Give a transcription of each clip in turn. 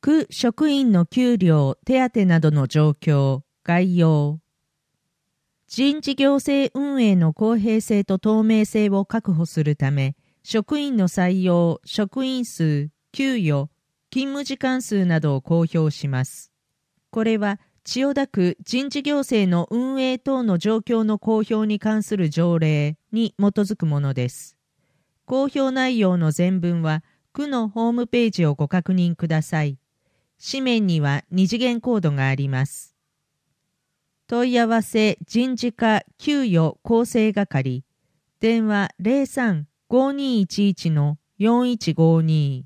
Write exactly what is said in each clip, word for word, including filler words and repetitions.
区職員の給料、手当などの状況、概要。人事行政運営の公平性と透明性を確保するため、職員の採用、職員数、給与、勤務時間数などを公表します。これは、千代田区人事行政の運営等の状況の公表に関する条例に基づくものです。公表内容の全文は、区のホームページをご確認ください。紙面には二次元コードがあります。問い合わせ人事課給与構成係電話 ゼロさん ごにいちいち のよんいちごに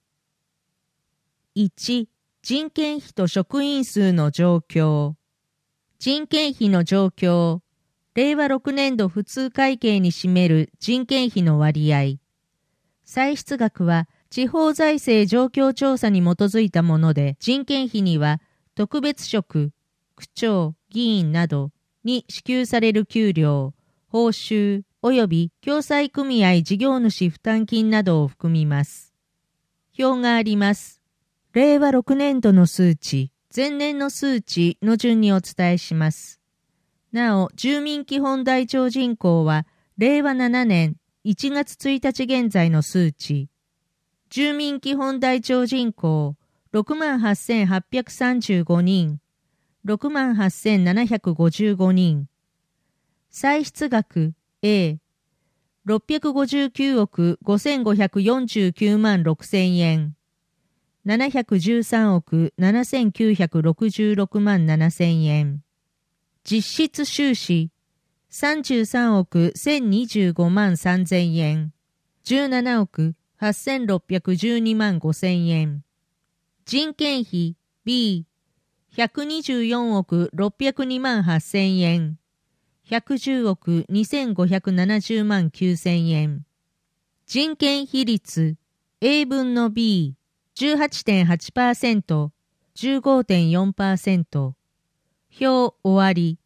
いち. 人件費と職員数の状況。人件費の状況。れいわろくねんど普通会計に占める人件費の割合。歳出額は地方財政状況調査に基づいたもので、人件費には特別職、区長、議員などに支給される給料、報酬及び共済組合事業主負担金などを含みます。表があります。れいわろくねんどの数値、前年の数値の順にお伝えします。なお、住民基本台帳人口はれいわななねんいちがつついたち現在の数値。住民基本台帳人口 ろくまんはっせんはっぴゃくさんじゅうごにん、ろくまんはっせんななひゃくごじゅうごにん。歳出額 A、ろっぴゃくごじゅうきゅうおくごせんごひゃくよんじゅうきゅうまんろくせんえん。ななひゃくじゅうさんおくななせんきゅうひゃくろくじゅうろくまんななせんえん。実質収支さんじゅうさんおくせんにじゅうごまんさんぜんえん。じゅうななおくはっせんろっぴゃくじゅうにまんごせんえん。人件費 B、ひゃくにじゅうよんおくろっぴゃくにまんはっせんえん。ひゃくじゅうおくにせんごひゃくななじゅうまんきゅうせんえん。人件比率 A 分の B、じゅうはちてんはちパーセント、じゅうごてんよんパーセント。表終わり。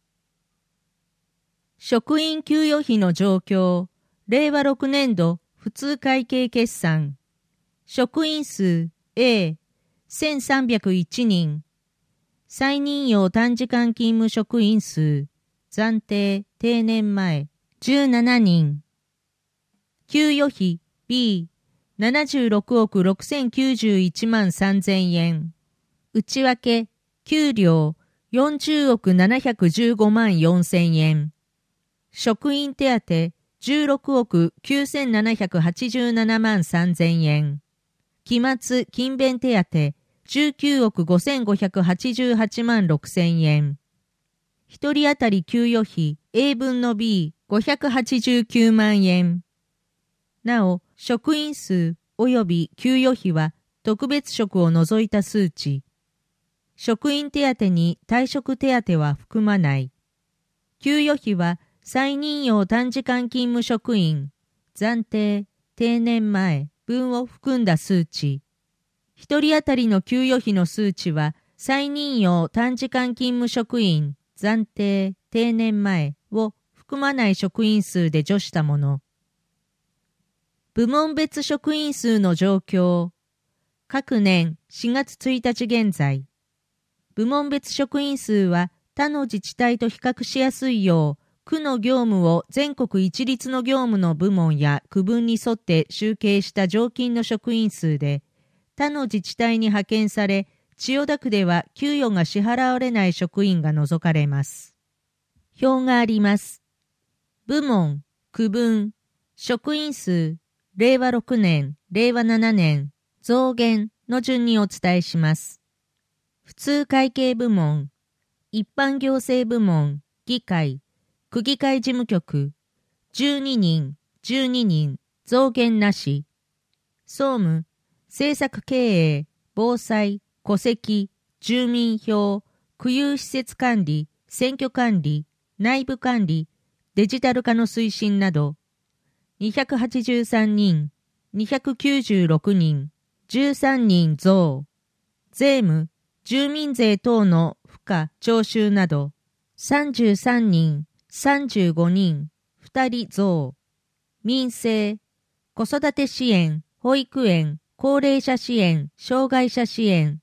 職員給与費の状況。れいわろくねんど普通会計決算。職員数 A、せんさんびゃくいちにん。再任用短時間勤務職員数。暫定、定年前、じゅうななにん。給与費 B、ななじゅうろくおくろくせんきゅうじゅういちまんさんぜんえん。内訳、給料よんじゅうおくななひゃくじゅうごまんよんせんえん。職員手当じゅうろくおくきゅうせんななひゃくはちじゅうななまんさんぜんえん。期末勤勉手当じゅうきゅうおくごせんごひゃくはちじゅうはちまんろくせんえん。一人当たり給与費 A 分の B ごひゃくはちじゅうきゅうまんえん。なお、職員数及び給与費は特別職を除いた数値。職員手当に退職手当は含まない。給与費は再任用短時間勤務職員、暫定、定年前分を含んだ数値。一人当たりの給与費の数値は再任用短時間勤務職員、暫定、定年前を含まない職員数で除したもの。部門別職員数の状況。各年しがつついたち現在。部門別職員数は他の自治体と比較しやすいよう、区の業務を全国一律の業務の部門や区分に沿って集計した常勤の職員数で、他の自治体に派遣され、千代田区では給与が支払われない職員が除かれます。表があります。部門、区分、職員数、れいわろくねん、れいわななねん、増減の順にお伝えします。普通会計部門、一般行政部門、議会、区議会事務局、じゅうににん、じゅうににん、増減なし。総務、政策経営、防災、戸籍、住民票、区有施設管理、選挙管理、内部管理、デジタル化の推進など、にひゃくはちじゅうさんにん、にひゃくきゅうじゅうろくにん、じゅうさんにん増。税務、住民税等の付加、徴収など、さんじゅうさんにん、さんじゅうごにん、ふたり増。民生、子育て支援、保育園、高齢者支援、障害者支援、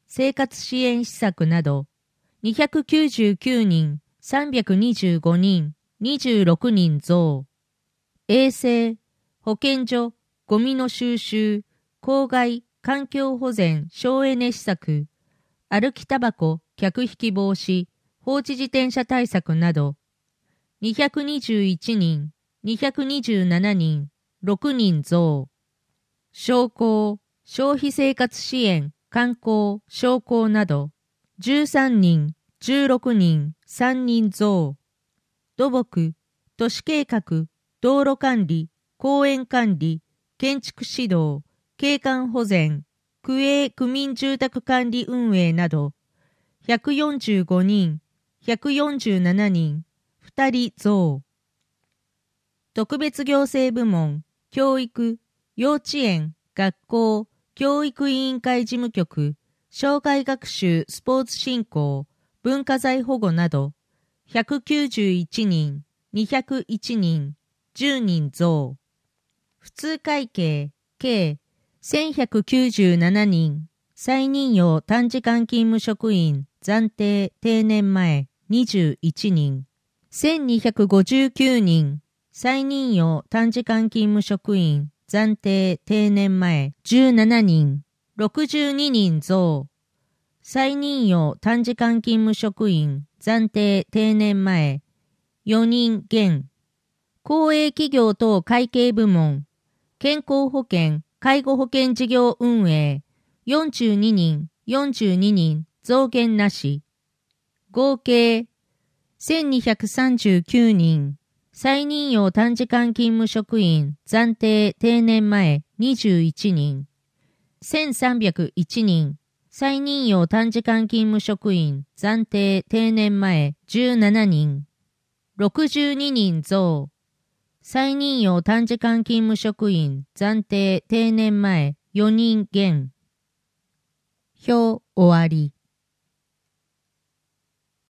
生活支援施策など、にひゃくきゅうじゅうきゅうにん、さんびゃくにじゅうごにん、にじゅうろくにん増。衛生、保健所、ゴミの収集、公害、環境保全、省エネ施策、歩きタバコ、客引き防止、放置自転車対策など、にひゃくにじゅういちにん、にひゃくにじゅうななにん、ろくにん増。商工、消費生活支援、観光、商工など、じゅうさんにん、じゅうろくにん、さんにん増。土木、都市計画、道路管理、公園管理、建築指導、景観保全、区営区民住宅管理運営など、ひゃくよんじゅうごにん、ひゃくよんじゅうななにん、ふたり増。特別行政部門、教育、幼稚園、学校、教育委員会事務局、障害学習スポーツ振興、文化財保護など、ひゃくきゅうじゅういちにん、にひゃくいちにん、じゅうにん増。普通会計、計、せんひゃくきゅうじゅうななにん、再任用短時間勤務職員、暫定定年前、にじゅういちにん、せんにひゃくごじゅうきゅうにん、再任用短時間勤務職員、暫定定年前、じゅうななにん、ろくじゅうににん増。再任用短時間勤務職員、暫定定年前、よにん減。公営企業等会計部門、健康保険、介護保険事業運営、よんじゅうににん、よんじゅうににん、増減なし。合計、せんにひゃくさんじゅうきゅうにん、再任用短時間勤務職員、暫定定年前、にじゅういちにん、せんさんびゃくいちにん、再任用短時間勤務職員、暫定定年前、じゅうななにん、ろくじゅうににん増。再任用短時間勤務職員、暫定定年前、よにん減。表終わり。